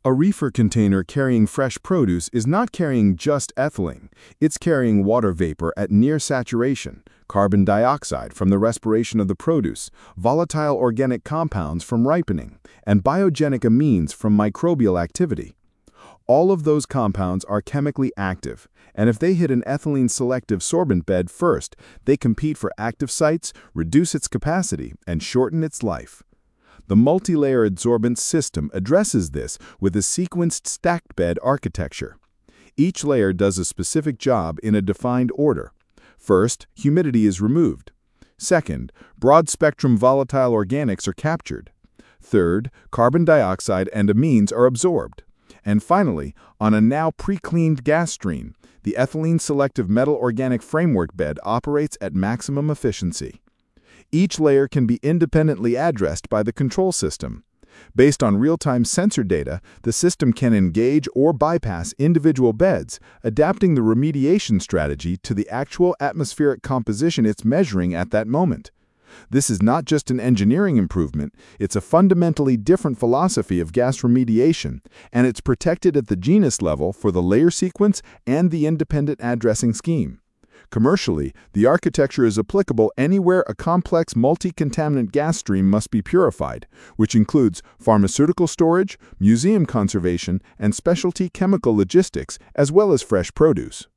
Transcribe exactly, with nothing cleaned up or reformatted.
A reefer container carrying fresh produce is not carrying just ethylene. It's carrying water vapor at near saturation, carbon dioxide from the respiration of the produce, volatile organic compounds from ripening, and biogenic amines from microbial activity. All of those compounds are chemically active, and if they hit an ethylene-selective sorbent bed first, they compete for active sites, reduce its capacity, and shorten its life. The multi-layer adsorbent system addresses this with a sequenced stacked bed architecture. Each layer does a specific job in a defined order. First, humidity is removed. Second, broad-spectrum volatile organics are captured. Third, carbon dioxide and amines are absorbed. And finally, on a now pre-cleaned gas stream, the ethylene-selective metal organic framework bed operates at maximum efficiency. Each layer can be independently addressed by the control system. Based on real-time sensor data, the system can engage or bypass individual beds, adapting the remediation strategy to the actual atmospheric composition it's measuring at that moment. This is not just an engineering improvement, it's a fundamentally different philosophy of gas remediation, and it's protected at the genus level for the layer sequence and the independent addressing scheme. Commercially, the architecture is applicable anywhere a complex multi-contaminant gas stream must be purified, which includes pharmaceutical storage, museum conservation, and specialty chemical logistics, as well as fresh produce.